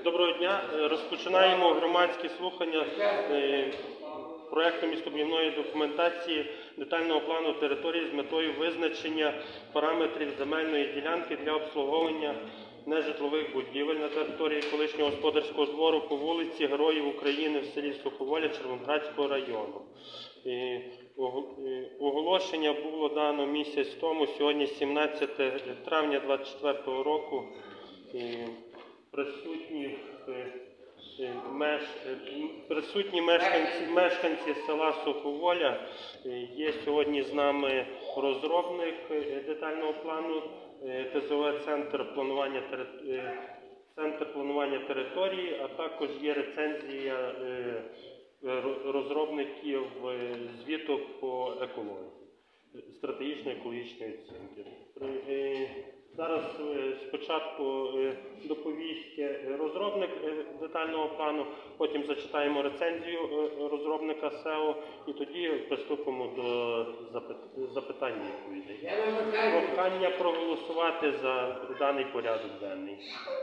Доброго дня. Розпочинаємо громадські слухання проєкту містобудівної документації детального плану території з метою визначення параметрів земельної ділянки для обслуговування нежитлових будівель на території колишнього господарського двору по вулиці Героїв України в селі Суховоля Червоноградського району. Оголошення було дано місяць тому, сьогодні 17 травня 2024 року. Присутні мешканці села Суховоля. Є сьогодні з нами розробник детального плану ТЗО «Центр планування території», а також є рецензія розробників звіту по екології, стратегічно-екологічної оцінки. Зараз спочатку доповість розробник детального плану, потім зачитаємо рецензію розробника СЕО і тоді приступимо до запитань і відповідей. Прохання проголосувати за даний порядок денний.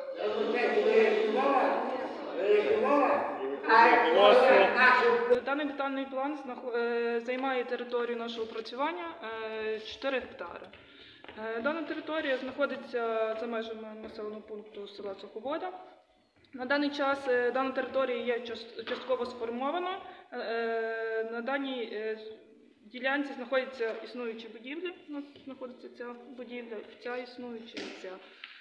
Даний детальний план займає територію нашого опрацювання 4 гектари. Дана територія знаходиться за межами населеного пункту села Суховоля. На даний час дана територія є частково сформована. На даній ділянці знаходяться існуючі будівлі. У нас знаходиться ця будівля, ця існуюча і ця.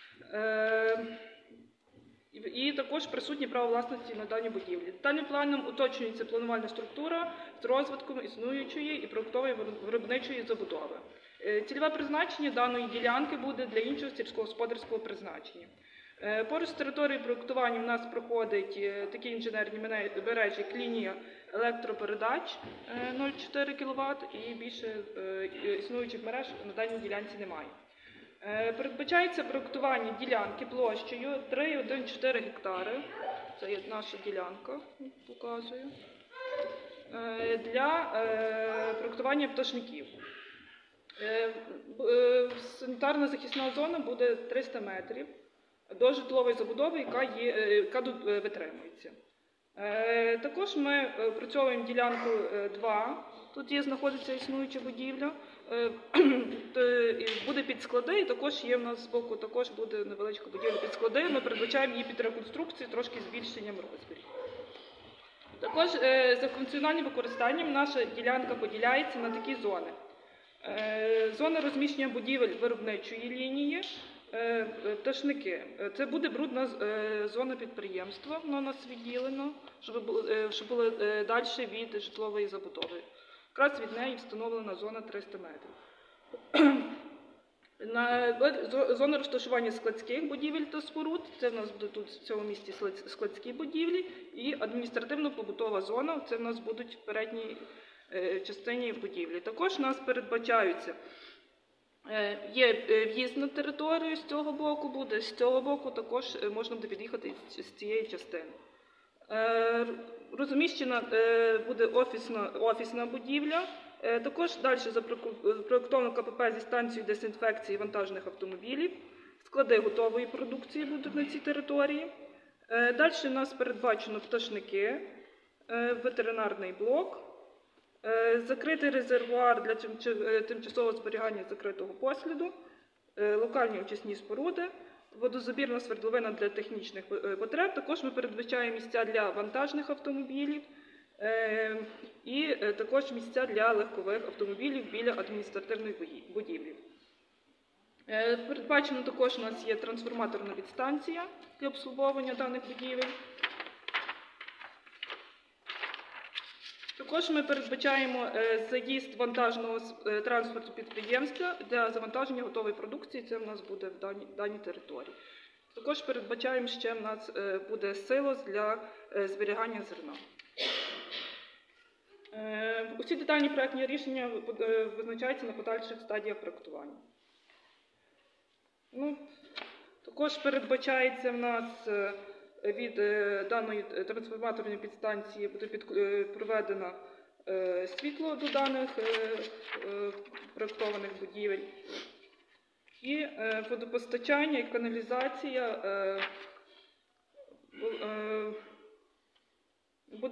І також присутні право власності на дані будівлі. Детальним планом уточнюється планувальна структура з розвитком існуючої і проєктової виробничої забудови. Цільове призначення даної ділянки буде для іншого сільськогосподарського призначення. Поруч з територією проєктування в нас проходить такі інженерні мережі, як лінія електропередач 0,4 кВт і більше існуючих мереж на даній ділянці немає. Передбачається проєктування ділянки площею 3,14 гектари, це є наша ділянка, показую, для проєктування пташників. Санітарно-захисна зона буде 300 метрів до житлової забудови, яка витримується. Також ми опрацьовуємо ділянку 2. Тут знаходиться існуюча будівля, буде під склади, і також є в нас збоку, також буде невеличка будівля під склади. Ми передбачаємо її під реконструкцію, трошки збільшенням розмірів. Також за функціональним використанням наша ділянка поділяється на такі зони. Зона розміщення будівель виробничої лінії, пташники. Це буде брудна зона підприємства, воно у нас відділено, щоб було далі від житлової забудови. Якраз від неї встановлена зона 300 метрів. Зона розташування складських будівель та споруд, це в нас будуть тут в цьому місці складські будівлі, і адміністративно-побутова зона, це в нас будуть в передній частині будівлі. Також у нас передбачаються, є в'їзд на територію з цього боку буде, з цього боку також можна буде під'їхати з цієї частини. Розміщена буде офісна будівля, також далі запроєктовано КПП зі станцією дезінфекції вантажних автомобілів, склади готової продукції будуть на цій території. Далі у нас передбачено пташники, ветеринарний блок, закритий резервуар для тимчасового зберігання закритого посліду, локальні очисні споруди, водозабірна свердловина для технічних потреб. Також ми передбачаємо місця для вантажних автомобілів і також місця для легкових автомобілів біля адміністративної будівлі. Передбачено також у нас є трансформаторна підстанція для обслуговування даних будівель. Також ми передбачаємо заїзд вантажного транспорту підприємства для завантаження готової продукції, це в нас буде в даній території. Також передбачаємо, ще в нас буде силос для зберігання зерна. Усі детальні проєктні рішення визначаються на подальших стадіях проєктування. Також передбачається в нас від даної трансформаторної підстанції буде проведено світло до даних проєктованих будівель. І водопостачання і каналізація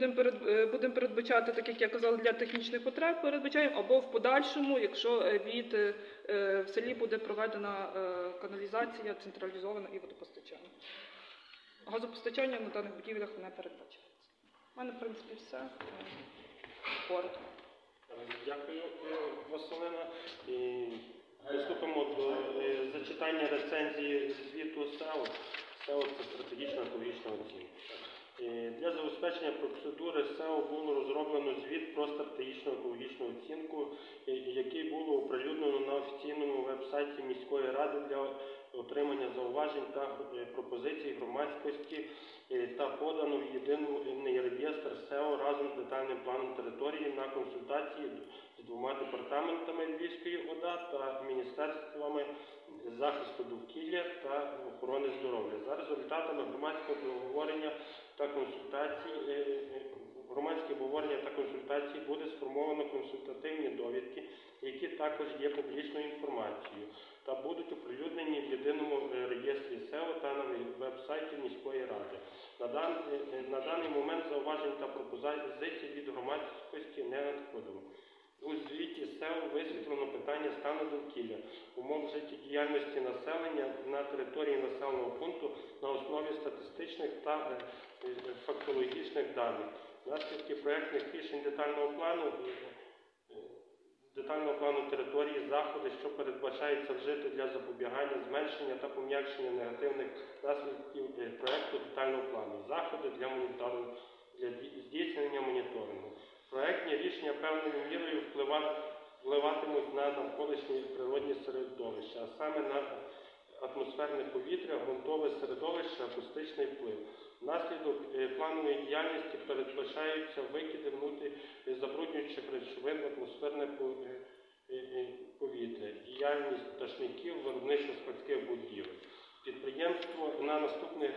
будемо передбачати, так як я казала, для технічних потреб передбачаємо, або в подальшому, якщо в селі буде проведена каналізація централізована і водопостачання. Газопостачання на даних будівлях не передбачається. У мене, в принципі, все. Коротко. Дякую, Василина. І приступимо до зачитання рецензії звіту СЕО. СЕО – це стратегічна екологічна оцінка. Для забезпечення процедури СЕО було розроблено звіт про стратегічну екологічну оцінку, який було оприлюднено на офіційному веб-сайті міської ради для отримання зауважень та пропозицій громадськості та подано в єдиний реєстр СЕО разом з детальним планом території на консультації з двома департаментами Львівської ОДА та міністерствами захисту довкілля та охорони здоров'я. За результатами громадського обговорення та консультацій буде сформовано консультативні довідки, які також є публічною інформацією та будуть оприлюднені в єдиному реєстрі СЕО та на веб-сайті міської ради. На даний момент зауважень та пропозицій від громадськості не надходило. У звіті СЕО висвітлено питання стану довкілля, умов життєдіяльності населення на території населеного пункту на основі статистичних та фактологічних даних. Наслідки проєктних рішень детального плану території, заходи, що передбачається вжити для запобігання, зменшення та пом'якшення негативних наслідків проєкту детального плану, заходи для здійснення моніторингу. Проєктні рішення певною мірою впливатимуть на навколишнє природні середовище, а саме на атмосферне повітря, ґрунтове середовище, акустичний вплив. Внаслідок планової діяльності передбачаються викиди забруднюючих речовин в атмосферне повітря, діяльність пташників, виробничо-складських будівель. Підприємство на наступних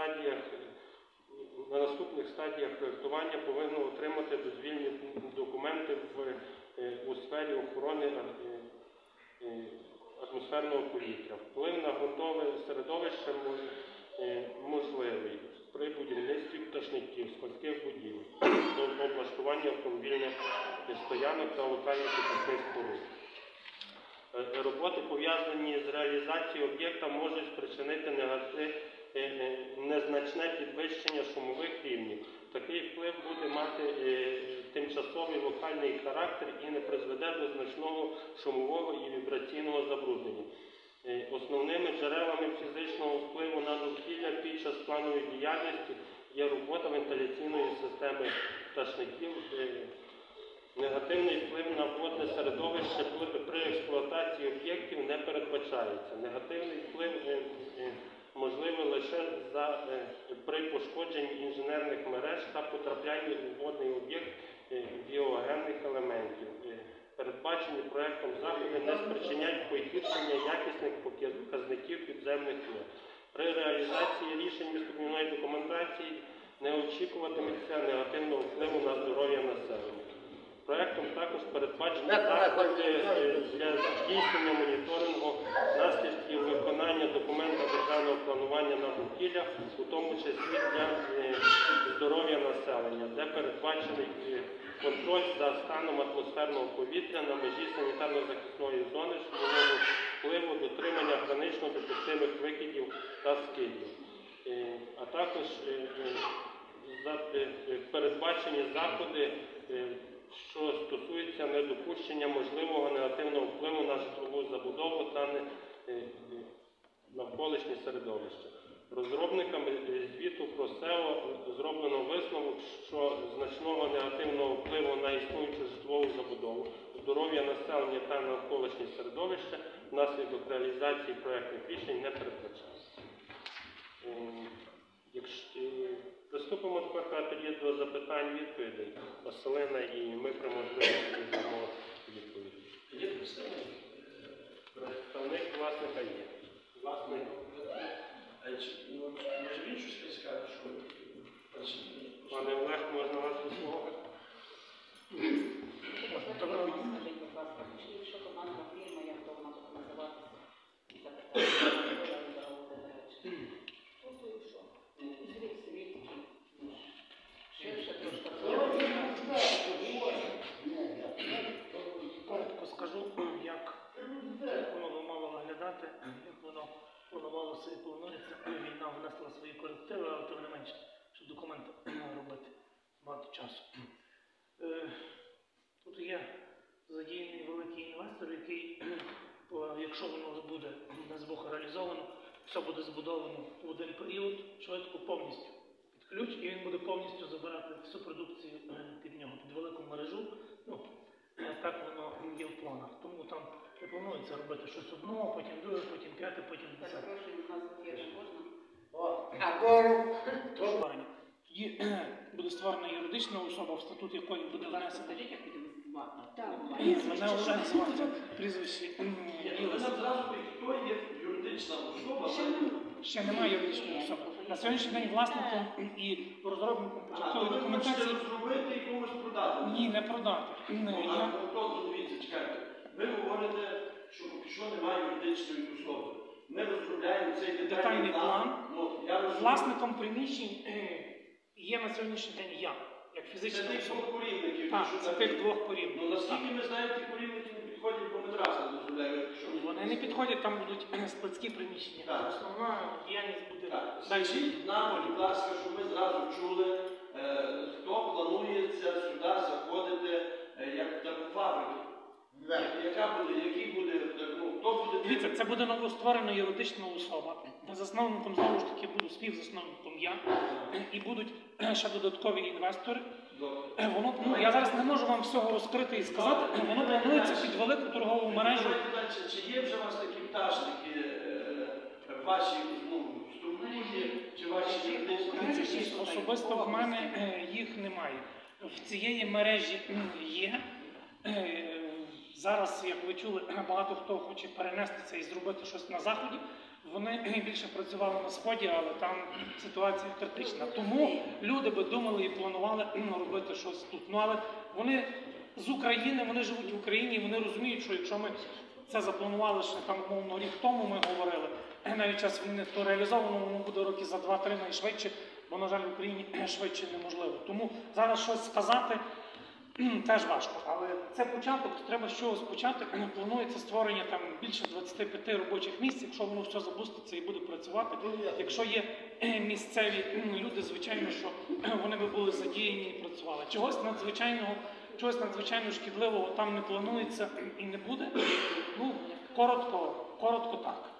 стадіях проєктування повинно отримати дозвільні документи у сфері охорони атмосферного повітря. Вплив на ґрунтове середовище можливий при будівництві пташників, складських будівель, облаштування автомобільних стоянок та локальних підвісних споруд. Роботи, пов'язані з реалізацією об'єкта, можуть спричинити незначне підвищення шумових рівнів. Такий вплив буде мати тимчасовий локальний характер і не призведе до значного шумового і вібраційного забруднення. Основними джерелами фізичного впливу на довкілля під час планової діяльності є робота вентиляційної системи пташників, негативний вплив на водне середовище при експлуатації об'єктів не передбачається. Негативний вплив можливий лише при пошкодженні інженерних мереж та потраплянні у водний об'єкт біогенних елементів. Передбачені проєктом заходи не спричиняють погіршення якісних показників підземних вод. При реалізації рішень містобудівної документації не очікуватиметься негативного впливу на здоров'я населення. Проєктом також передбачені заходи для здійснення моніторингу наслідків виконання документа державного планування на довкілля, у тому числі для здоров'я населення, де передбачений контроль за станом атмосферного повітря на межі санітарно-захисної зони, шумового впливу, дотримання гранично допустимих викидів та скидів. А також передбачені заходи, що стосується недопущення можливого негативного впливу на житлову забудову та навколишнє середовище. Розробниками звіту про СЕО зроблено висновок, що значного негативного впливу на існуючу житлову забудову, здоров'я населення та навколишнє середовище внаслідок реалізації проєктних рішень не передбачається. Приступимо тепер тоді до запитань-відповідей. Василина і ми при можливості дамо відповідь. Є представник? Представник власника є. Власник. Може він щось скаже, що Пане Олег, можна вас висловити? Скажіть, будь ласка, якщо командна фірма, як то вона буде називатися? Запитання Володимирович. Що? Звідси, ширше трошки все буде збудовано в один період, швидко повністю під ключ, і він буде повністю забирати всю продукцію під нього, під велику мережу. Ну, так воно є в планах. Тому там не планується робити щось одно, потім друге, потім п'яте, потім десяте. Перепрошую, у нас фірма можна? Створення. Тоді буде створена юридична особа, в статут якої буде внесено. Скажіть, як будемо звати? Мене Олег звати, прізвище Білес. Зразу, хто є юридична особа? Ще немає юридичної особи. На сьогоднішній день власником і розробником початкової документації Зробити і комусь продати. ні, не продати. Дивіться, чекайте. Ви говорите, що поки що немає юридичної особи. Ми розробляємо цей Детальний план. Я розумію. Власником приміщень є на сьогоднішній день я, як Це фізична тих особа. двох корівників. Так, це тих двох порівнів. Ну, наскільки ми знаємо, ті корівники не підходять, бо ми раз не дозволяємо. Вони не підходять, там будуть складські приміщення. Так. Основна діяльність буде Так, далі. скажіть нам, будь ласка, щоб ми зразу чули, хто планується сюди заходити як таку фабрику. Який буде, ну, хто буде... Дивіться, це буде новостворена юридична особа. Засновником, знову ж таки, буду співзасновником я. І будуть ще додаткові інвестори. Воно, ну, я зараз не можу вам всього розкрити і сказати, воно планується під велику торгову мережу. Давайте далі. Чи є вже у вас такі пташники в вашій структурі, чи ваші юридичні? Особисто в мене їх немає. В цієї мережі є. Зараз, як ви чули, багато хто хоче перенестися і зробити щось на Заході. Вони більше працювали на Сході, але там ситуація критична. Тому люди би думали і планували робити щось тут. Ну, але вони з України, вони живуть в Україні, вони розуміють, що якщо ми це запланували ще там, умовно, рік тому, ми говорили, навіть час не то реалізовано, воно буде роки за 2-3 найшвидше, бо, на жаль, в Україні швидше неможливо. Тому зараз щось сказати теж важко, але це початок, треба з чогось почати. Планується створення там більше 25 робочих місць, якщо воно все запуститься і буде працювати. Якщо є місцеві люди, звичайно, що вони би були задіяні і працювали. Чогось надзвичайно шкідливого там не планується і не буде. Ну, коротко так.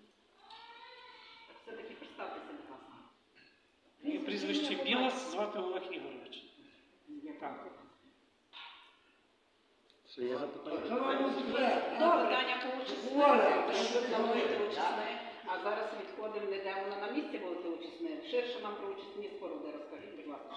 Все-таки представтеся, будь ласка. Моє прізвище Білас, звати Олег Ігорович. Так. Питання по очисне. Ви плануєте очисне, а зараз відходимо, не де воно на місці будете очисне. Ширше нам про очисні споруди розкажіть, будь ласка.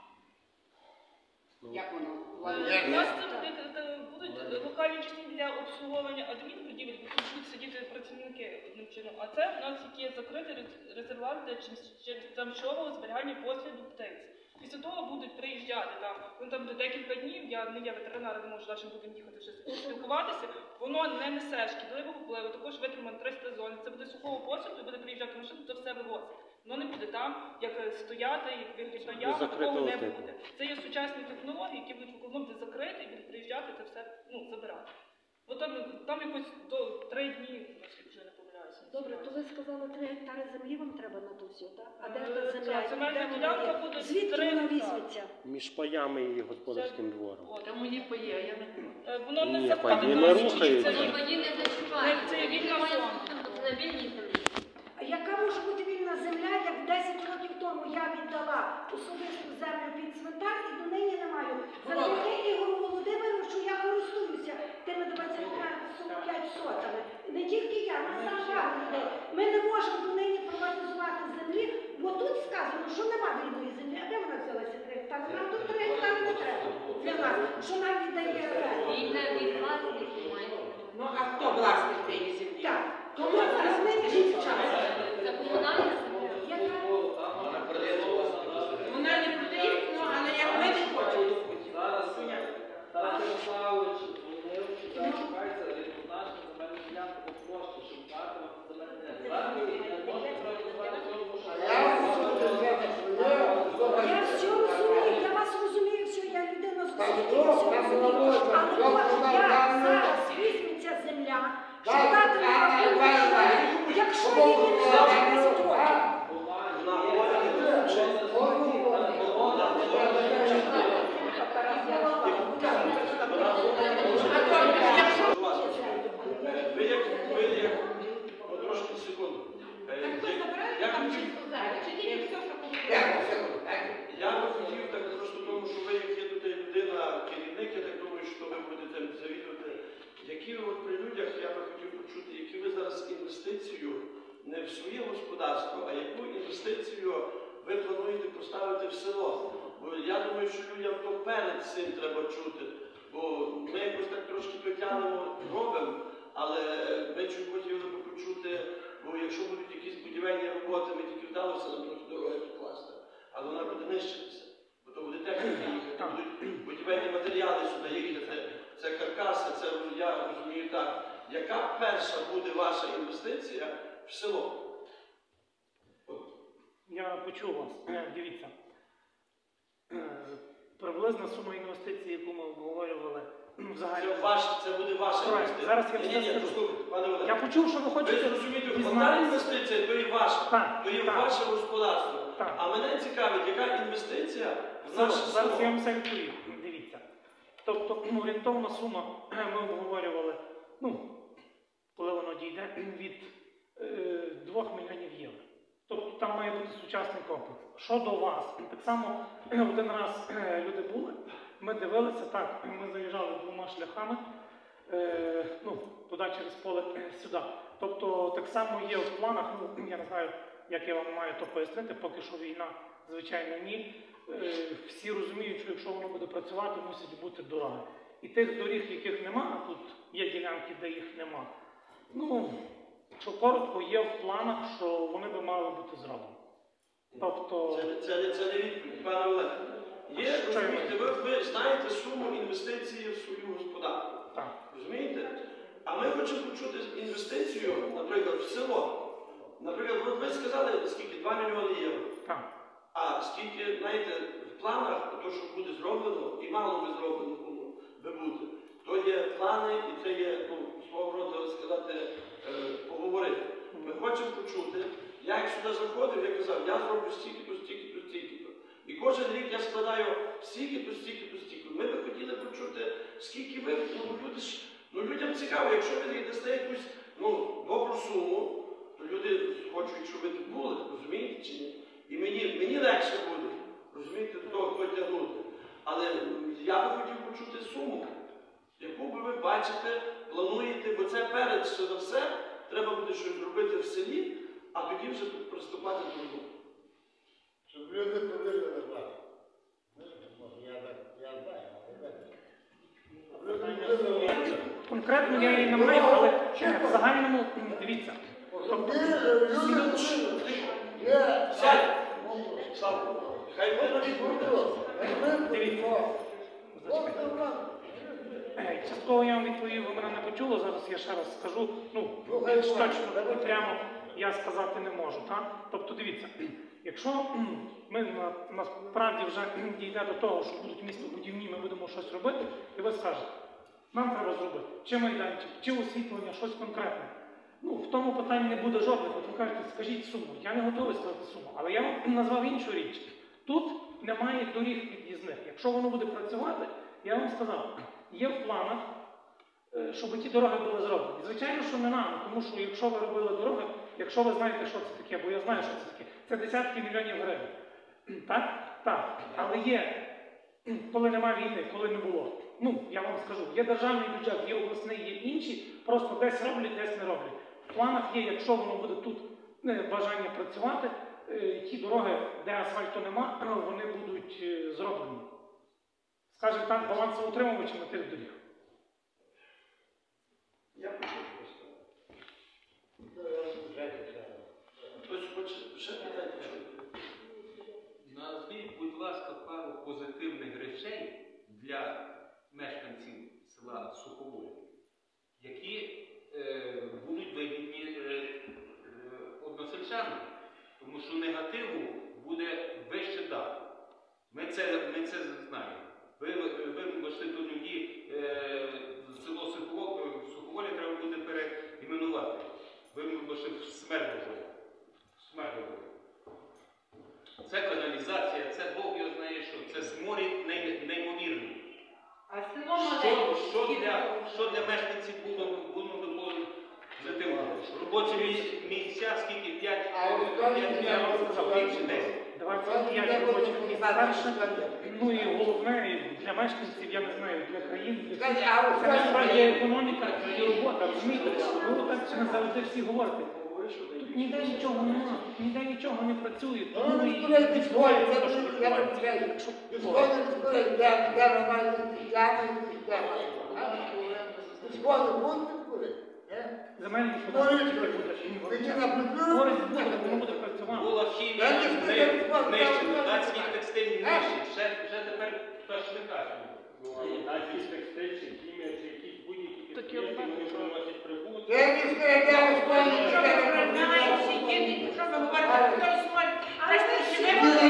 Як воно? У нас будуть локальні частини для обслуговування адмінбудівель, де будуть сидіти працівники одним чином. А це в нас є закритий резервуар для тимчасового зберігання посліду птиць. Після того будуть приїжджати там, вони там буде декілька днів, я не є ветеринаром, не можу далі будемо їхати вже спілкуватися, воно не несе шкідливого впливу, також витримано 300 зон. Це буде сухого посуду, буде приїжджати машина, то все вивозить. Воно не буде там, як стояти, як виглядна яма, такого не буде. Це є сучасні технології, які будуть в околом де закрити, і будуть приїжджати це все забирати. Бо там якось до 3 дні, наскільки вже не помиляюся. Добре, то ви сказали, 3 гектари землі вам треба на то все, так? А де та земля? Земельна Де ділянка вона є? буде Звідки 3 вона гектари. візьметься? Між паями і господарським двором. Там мені пає, я не знаю. Воно не Ні, закладено. пані, не рухається. Це Вони не зачувають. Це вільна зона. Це вільні землі. А яка може бути вільна земля, як 10 років тому я віддала особисту землю під цвинтар і до неї не маю? Завдяки Ігору Володимировичу я користуюся тими 25 сотами. Не тільки я, нас там багато людей. Ми не можемо до неї приватизувати землі, бо тут сказано, що нема вільної землі. А де вона взялася 3 гектари? Нам тут 3 гектари не треба для нас, що нам віддає оренду. Вільна від власників має. Ну, а хто власник цієї землі? Так, тому зараз ми не час. Це комунальна земля. Вона не продає, ну, але як ми не хочемо. Тарас Ярославович дзвонив, що зараз шукається рівнозначна земельна ділянка по площі, щоб дати вам земельну ділянку. Можна приватизувати цього, що Я все розумію, я вас розумію, все, я людина з освітою, я все розумію. Але от як зараз візьметься земля, щоб дати на рахунок, якщо її не за 10 років. Ви як, трошки секунду. я би хотів почути, які ви зараз інвестицію не в своє господарство, а яку інвестицію ви плануєте поставити в село. Бо я думаю, що людям то перед цим треба чути. Бо ми якось так трошки притягнемо, робимо, але ми чуть хотіли би почути, бо якщо будуть якісь будівельні роботи, ми тільки вдалося нам трохи дороги покласти, але вона буде нищитися. Бо то буде техніка їхати, будуть будівельні матеріали сюди їхати, це каркаси, це, я розумію так. Яка перша буде ваша інвестиція в село? Я почув вас. Дивіться. Приблизна сума інвестицій, яку ми обговорювали взагалі. Це буде ваша інвестиція. Зараз я Ні, все послухайте, пане Олег. Я почув, що ви Ви хочете зрозумієте, одна дізнатися. інвестиція, то є ваша, Так, то є так. ваше господарство. Так. А мене цікавить, яка інвестиція в наше Зараз я село. вам все відповім. Дивіться. Тобто орієнтовна сума, ми обговорювали, коли воно дійде, від 2 мільйонів євро. Тобто там має бути сучасний комплекс. Щодо вас, так само один раз люди були, ми дивилися, так, ми заїжджали 2 шляхами, туди через поле сюди. Тобто так само є в планах, я не знаю, як я вам маю то пояснити, поки що війна, звичайно, ні. Всі розуміють, що якщо воно буде працювати, мусить бути дороги. І тих доріг, яких нема, а тут є ділянки, де їх нема. Що коротко, є в планах, що вони би мали бути зроблені. Тобто... Це не відповідь, пане Олег. Є, розумієте, ви знаєте суму інвестиції в свою господарку. Так. Розумієте? А ми хочемо почути інвестицію, наприклад, в село. Наприклад, ви сказали, скільки? 2 мільйони євро. Так. А скільки, знаєте, в планах, то, що буде зроблено, і мало би зроблено би бути, то є плани, і це є, свого роду, сказати, поговорити. Ми хочемо почути, я як сюди заходив, я казав, я зроблю стільки-то, стільки-то, стільки-то. І кожен рік я складаю стільки-то, стільки-то, стільки-то. Ми би хотіли почути, скільки ви, людям цікаво, якщо ви дасте якусь, добру суму, то люди хочуть, щоб ви тут були, розумієте чи ні? І мені легше буде, розумієте, то тягнути. Але я би хотів почути суму, яку би ви бачите, плануєте, бо це перед за все, треба буде щось зробити в селі, а тоді вже приступати до роботи. Щоб люди ходили на вас. Я знаю. Конкретно я її не маю, але в загальному, дивіться. Тобто, Сядь! Слава! Хай ви на дивіться. Частково я вам відповів, ви мене не почули, зараз я ще раз скажу, більш точно і прямо я сказати не можу. Так? Тобто дивіться, якщо ми насправді вже дійде до того, що будуть містобудівні, ми будемо щось робити, і ви скажете, нам треба зробити чи майданчик, чи освітлення, щось конкретне. В тому питанні не буде жодних. От ви кажете, скажіть суму. Я не готовий сказати суму, але я вам назвав іншу річ. Тут немає доріг під'їзних. Якщо воно буде працювати, я вам сказав, є в планах, щоб ті дороги були зроблені. Звичайно, що не нами, тому що якщо ви робили дороги, якщо ви знаєте, що це таке, бо я знаю, що це таке, це десятки мільйонів гривень. Так? Так. Але є, коли немає війни, коли не було. Я вам скажу, є державний бюджет, є обласний, є інші, просто десь роблять, десь не роблять. В планах є, якщо воно буде тут бажання працювати, ті дороги, де асфальту нема, вони будуть зроблені. Скажімо так, балансоутримувачами тих доріг. Я почув просто. Хтось хоче ще питати? Назвіть, будь ласка, пару позитивних речей для мешканців села Суховолі, які будуть вигідні односельчанам, тому що негативу буде вище дати. Ми це знаємо. Ви вибачте, то тоді село Суховолі треба буде переіменувати. Ви вибачте в Смердоволі. Це каналізація, це Бог його знає що. Це сморід неймовірний. А село маленьке. Що для мешканців було позитивно? Робочі місця, скільки? 5, Я вам сказав, більше 10. 25 робочих місць перше, Ну і головне і для мешканців, я не знаю, для країн, для всіх. А от Це насправді економіка і робота, розумієте? Ви так не завжди всі говорите. Тут ніде нічого нема, ніде нічого не працює. Тому і земельні податки буде. Користь буде, воно буде працювати. Була хімія, нищить, датський текстиль нищить. Вже тепер пташника. Датський текстиль, чи хімія, чи якісь будь-які підприємства, вони приносять прибуток. Що ви говорите, хто існує? Але ви всі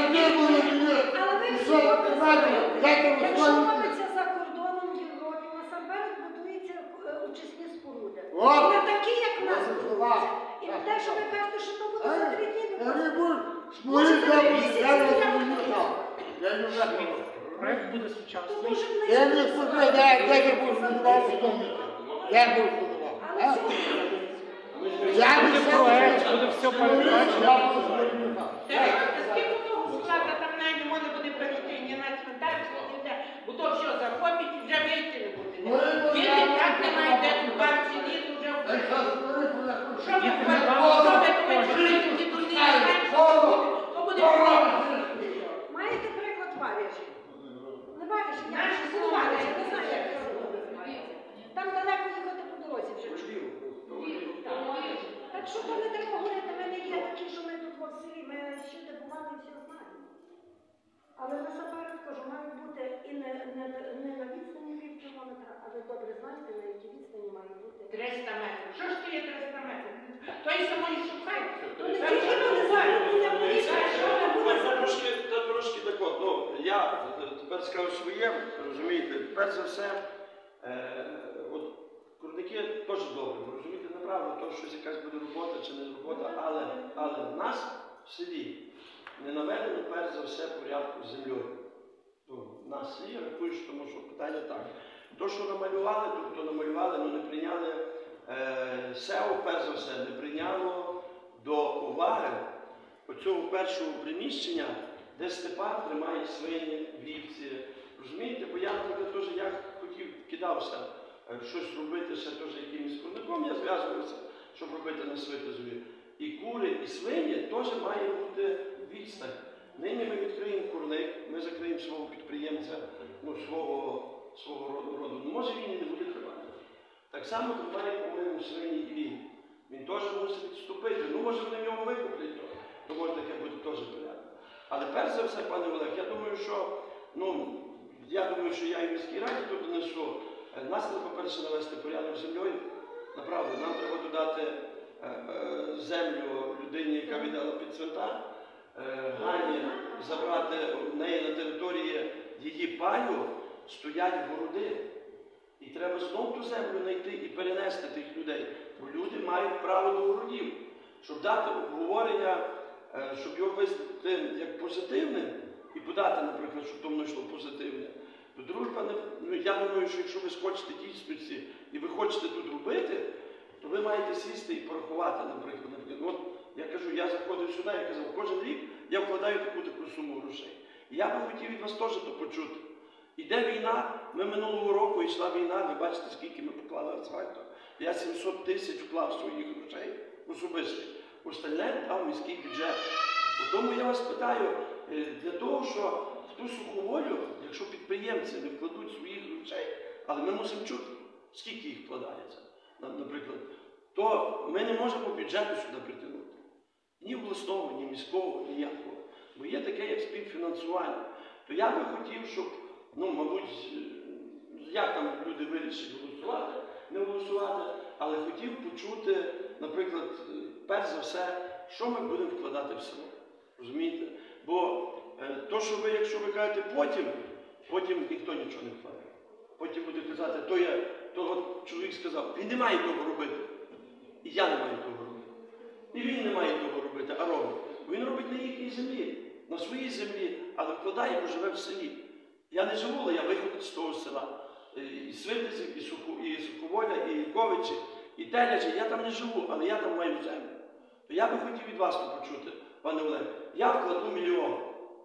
якщо робиться за кордоном в Європі, насамперед будуються очисні споруди. О! Не такі, як в нас будуються. І те, що ви кажете, що то буде за 3 дні, Проект буде то сучасний. дуже Я не близько. слухаю, де був будував тому. Я був будував. Але цього Я Буде проект, буде все передбачено. Скільки того склада там навіть не може бути перейти ні на цвинтар, ніде, бо то все захопить і вже вийти не буде. Діти так немає де тут бабці, діти вже що ви думаєте, що ці дурні не знають, що буде? То буде проблема. маєте приклад Варяжі. Не Варяжі, я ж не Варяжі, не знаю, як це робити. Там далеко їхати по дорозі вже чую. Так що то не так говорити, ми не є такі, що ми тут в селі, ми ще де бували і все знаємо. Але насамперед кажу, мають бути і не на відстані пів кілометра, а ви добре знаєте, на якій відстані мають бути. 300 метрів. Що ж то є 300 метрів? Той самої шукає. То не тільки вони зараз, буде поліція, що не буде за Трошки так от, ну, я тепер скажу своє, розумієте, перш за все, от курники теж добре, ви розумієте, неправда, то щось якась буде робота чи не робота, але в нас в селі не наведено перш за все порядку з землею. Ну, в нас в селі, я рахую, що тому що питання так. То, що намалювали, тобто намалювали, але не прийняли СЕО, перш за все, не прийняло до уваги оцього першого приміщення, де Степан тримає свині, вівці. Розумієте? Бо я, наприклад, теж я хотів, кидався щось робити ще теж якимось курником, я зв'язувався, щоб робити на Свитязові. І кури, і свині теж має бути відстань. Нині ми відкриємо курник, ми закриємо свого підприємця, ну, свого роду. Ну, може він і не буде тривати. Так само тримає, по-моєму, свині і він. Він теж мусить відступити. Ну, може вони в нього викуплять, то може таке бути теж порядок. Але перш за все, пане Олег, я думаю, що я і в міській раді тут донесу. Нас треба, по-перше, навести порядок з землею. Направду, нам треба додати землю людині, яка віддала під цвинтар. Гані забрати в неї на території її паю, стоять городи. І треба знов ту землю знайти і перенести тих людей. Бо люди мають право до городів. Щоб дати обговорення, щоб його визнати як позитивним і подати, наприклад, щоб воно йшло позитивне. То дружба, я думаю, що якщо ви хочете дійсності і ви хочете тут робити, то ви маєте сісти і порахувати, наприклад. От я кажу, я заходив сюди, я казав, кожен рік я вкладаю таку суму грошей. І я би хотів від вас теж то почути. Іде війна, ми минулого року йшла війна, ви бачите, скільки ми поклали асфальту. Я 700 тисяч вклав своїх грошей особисто. Остальне дав міський бюджет. Тому я вас питаю, для того, що в ту суховолю, якщо підприємці не вкладуть своїх грошей, але ми мусимо чути, скільки їх вкладається, наприклад, то ми не можемо бюджету сюди притягнути. Ні обласного, ні міського, ніякого. Бо є таке, як співфінансування. То я би хотів, щоб, мабуть, як там люди вирішать голосувати, не голосувати, але хотів почути, наприклад, перш за все, що ми будемо вкладати в село. Розумієте? Бо то, що ви, якщо ви кажете потім ніхто нічого не вкладає. Потім буде казати, то чоловік сказав, він не має того робити. І я не маю того робити. І він не має того робити, а робить. Бо він робить на їхній землі, на своїй землі, але вкладає, бо живе в селі. Я не живу, але я виходив з того села. І Свитязів, і Суховоля, і Ільковичі, і Телячі. Я там не живу, але я там маю землю. То я би хотів від вас почути, пане Олег, я вкладу 1 мільйон.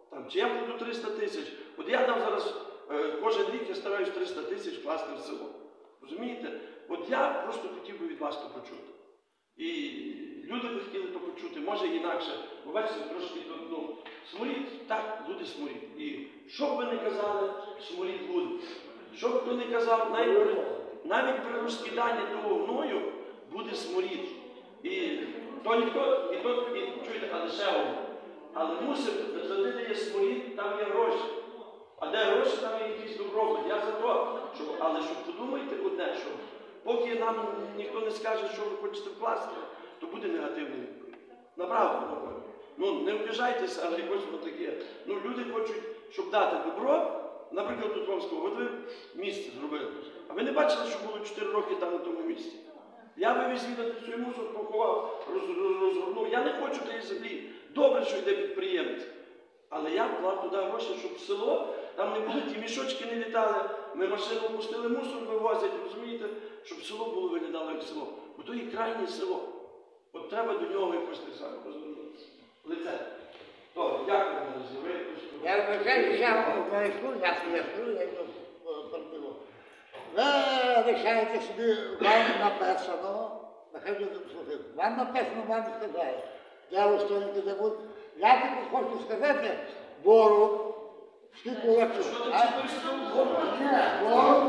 Там, чи я вкладу 300 тисяч. От я там зараз, кожен рік я стараюсь 300 тисяч вкласти в село. Розумієте? От я просто хотів би від вас то почути. І люди би хотіли то почути, може інакше. Ви бачите, трошки тут, ну, сморід, так, люди сморід. І що б ви не казали, сморід буде. Що б хто не казав, навіть при розкиданні того гною буде сморід. І то ніхто, чуєте, але ще одне. Але мусить, завжди де є сморід, там є гроші. А де гроші, там є якийсь добробут. Я за то, але щоб подумайте одне, що поки нам ніхто не скаже, що ви хочете вкласти, то буде негативний відповідь. Направду. Ну, не обіжайтеся, але якось таке. Ну, люди хочуть, щоб дати добро. Наприклад, тут вам скажу, от ви місце зробили. А ви не бачили, що було 4 роки там на тому місці? Я вивіз відати свій мусор, поховав, розгорнув. Я не хочу тієї землі. Добре, що йде підприємець. Але я вклав туди гроші, щоб село, там не були ті мішочки не літали, ми машину пустили, мусор вивозять, розумієте, щоб село було виглядало як село. Бо то є крайнє село. От треба до нього якось так само розвернутися. Лице. Добре, дякую, друзі. Я вважаю, я йду партило. Ви лишаєте собі, вам написано, нехай люди послухають, вам написано, вам сказали, де ви стоїте, де будете. Я тільки хочу сказати, бору, скільки легше. Ні, бору,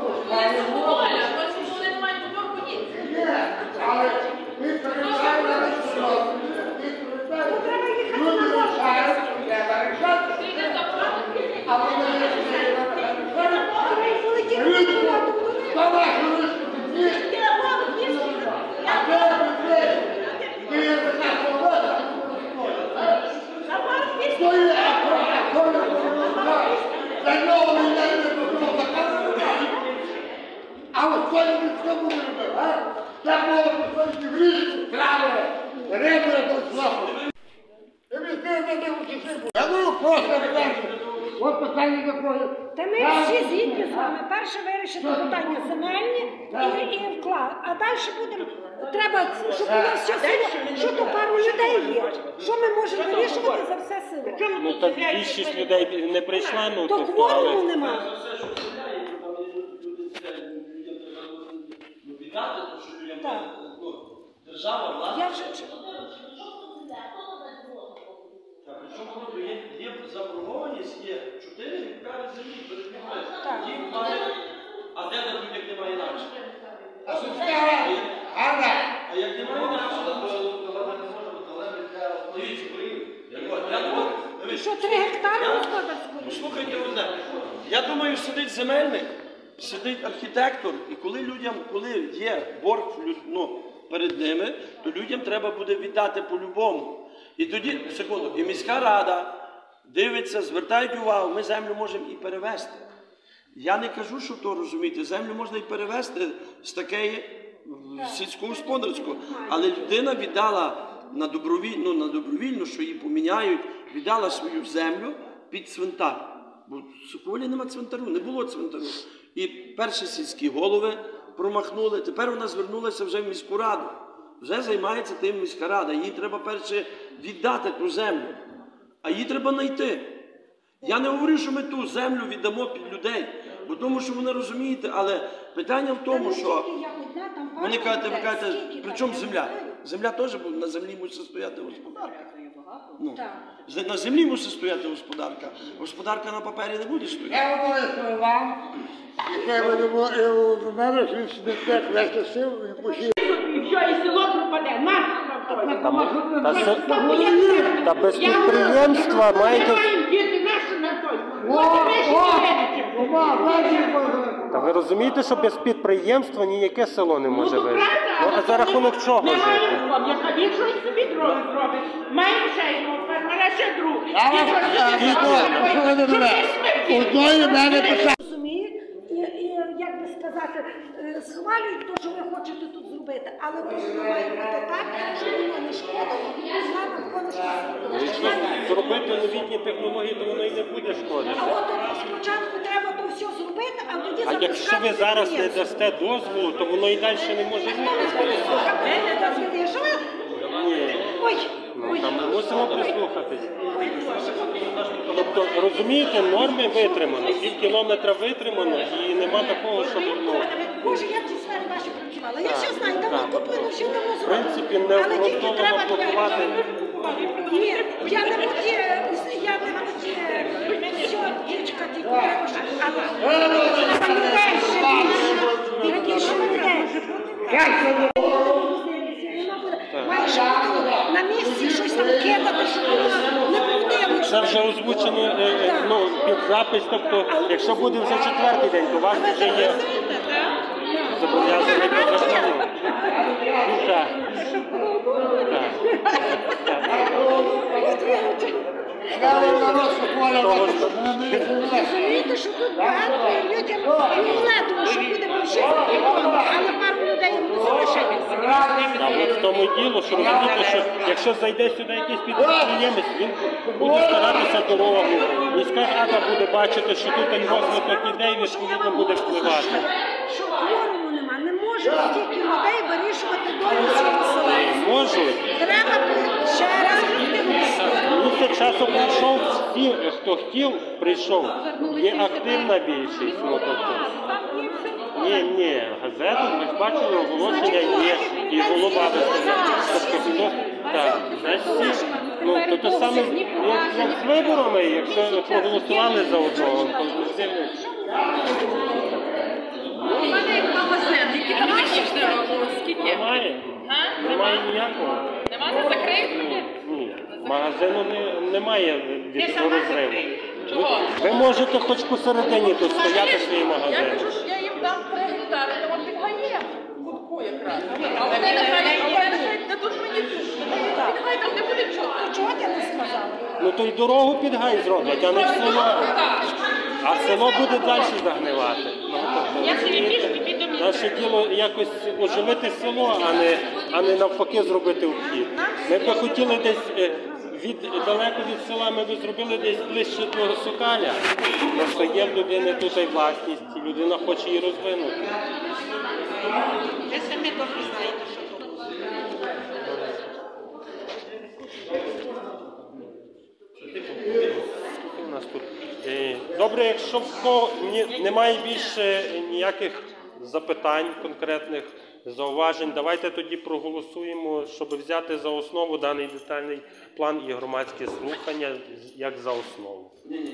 але ви перебуваєте на село. Люди лишають, треба рішати. А вони не рішають. Хто ваш рішить? А де ви? Ти є така свобода? Хто є? А хто не допомагає? За нього не допомагає. А ось хто не цьому не робив, а? Це було посольські в річку, трави, риби до слуху. Ти мені не учишся. Я ну просто не от питання такое. Та ми всі згідні з вами. Перше вирішити питання земельні і вклад. А далі будемо, треба, щоб у нас все село, що то пару людей є. Що ми можемо вирішувати за все село? Ну так більшість людей не прийшла, ну То кворуму немає. За все, що стріляє, то там людям треба віддати, тому що людям держава, влада. Я вже чула. Є заборгованість, є 4 гектари землі перед людьми. Так. Їх має, а де на людях немає інакше? А що сказала? Ганна. А як немає інакше, то влада не може бути, але дивіться, Що 3 гектари господарського? Послухайте одне. Я думаю, сидить земельник, сидить архітектор, і коли є борг перед ними, то людям треба буде віддати по-любому. І тоді, секунду, і міська рада дивиться, звертають увагу, ми землю можемо і перевезти. Я не кажу, що то, розумієте, землю можна і перевезти з такої сільськогосподарської, але людина віддала на добровільно, що її поміняють, віддала свою землю під цвинтар. Бо в Соколі нема цвинтару, не було цвинтару. І перші сільські голови промахнули, тепер вона звернулася вже в міську раду. Вже займається тим міська рада. Їй треба перше віддати ту землю, а її треба знайти. Я не говорю, що ми ту землю віддамо під людей, бо тому що вони розумієте, але питання в тому, що ви кажете, при чому земля? Земля теж, бо на землі мусить стояти господарка. На землі мусить стояти господарка. Господарка на папері не буде стояти. Я обов'язково вам, і це в мене ж не так вести сил, і пошив. І все, і село пропаде. Та без підприємства маєте... Та ви розумієте, що без підприємства ніяке село не може вижити? Ну, а за рахунок чого жити? Він щось собі зробить. Маємо ще одного фермера, ще другу. Одної мене писав. Розуміють, і, як би сказати, схвалюють те, що ви хочете тут зробити, але то має бути так, щоб воно не шкодило, і з нами воно Якщо зробити новітні технології, то воно і не буде шкодити. А от спочатку треба то все зробити, а тоді А якщо ви зараз не дасте дозволу, то воно і далі не може бути. Що ви? Ой, Ми мусимо прислухатись. ой, Боже. Тобто, розумієте, норми витримано, пів кілометра витримано і нема такого, щоб... Ну, Боже, я в цій сфері ваші працювала. Я все знаю, давно куплено, все давно в зроблено. принципі, не Але тільки обґрунтовано треба блокувати. Ні, я не буді, я не буді, все, дівчинка, тільки треба, щоб... Треба людей ще більше людей. Маєш бути на місці щось там кидати, щоб воно не правдиво. Це вже озвучено ну, під запис, тобто, якщо буде вже четвертий день, то у вас вже є зобов'язаний до закону. Так. Розумієте, що тут багато людям думаю, що буде більше, але пару людей залишилися. В тому і діло, що розумієте, що якщо зайде сюди якийсь підприємець, він буде старатися дорогу, міська рада буде бачити, що тут розвиток ідей, відповідно буде впливати. Що кворуму нема, не може стільки людей вирішувати долю свого села. Можуть. Треба ще раз Місяць часу прийшов, всі, хто хотів, прийшов. Є активна більшість. Ну, тобто. Ні, газету, ми ж бачили, оголошення є, і голова висунув. Тобто, хто, так, значить всі, ну, то те саме, як з виборами, якщо проголосували за одного, то дивно. У мене як магазин, який там технічне робило, скільки? Немає ніякого. Нема, не закриють мене? Ні, магазину немає від розриву. Чого? Ви можете хоч посередині тут стояти свій Я магазин. кажу, що я їм дам 3 гектари, то вам підгаєм. Гудку якраз. А вони нехай дадуть мені тут. Підгай там не буде чого. чого ти не сказала? Ну то й дорогу під гай зроблять, а не в село. А село буде далі загнивати. Ну, тобто, Я собі пішки піду місця. наше діло якось оживити село, а не навпаки зробити вхід. Ми б хотіли десь далеко від села, ми б зробили десь ближче до Сокаля. Просто є в людини тут і власність, і людина хоче її розвинути. Ви самі добре знаєте, що тут. У нас тут. Добре, якщо в кого немає більше ніяких запитань конкретних, зауважень, давайте тоді проголосуємо, щоб взяти за основу даний детальний план і громадське слухання як за основу.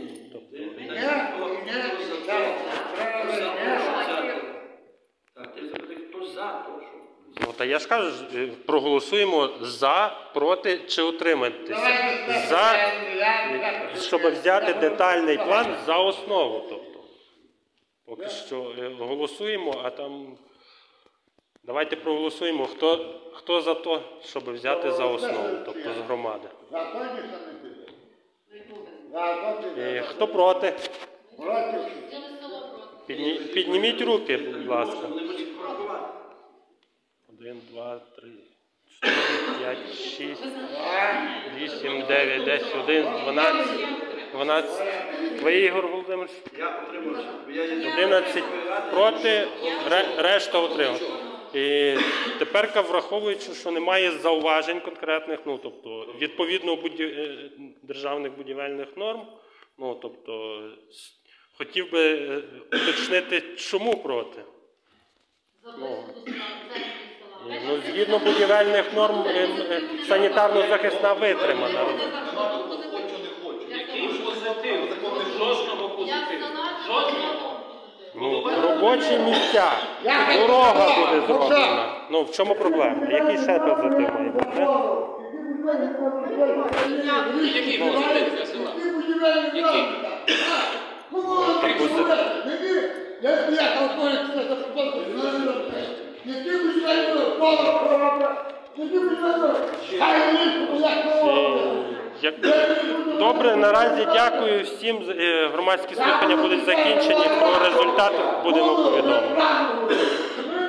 Так, ти запитай, хто за то, що? Ну, та я ж кажу, проголосуємо за, проти чи утриматися. За, щоб взяти детальний план за основу. Тобто, поки що голосуємо, а там давайте проголосуємо, хто за те, щоб взяти за основу, тобто з громади. Хто проти? Підніміть руки, будь ласка. 1, 2, 3, 4, 5, 6, 8, 9, 10, 11, 12, 12. Ви, Ігор Володимирович? Я отримався. 11 проти, решта отримав. І тепер, враховуючи, що немає зауважень конкретних, ну, тобто, відповідно державних будівельних норм, ну, тобто, хотів би уточнити, чому проти. Ну, згідно будівельних норм, санітарно-захисна витримана. Який позитив? Жодного позитиву. Жодного. Ну, робочі місця, дорога буде зроблена. Ну, в чому проблема? Який ще позитив має бути? Який позитив для села? Який? Добре, наразі дякую всім. Громадські слухання будуть закінчені. Про результати будемо повідомити.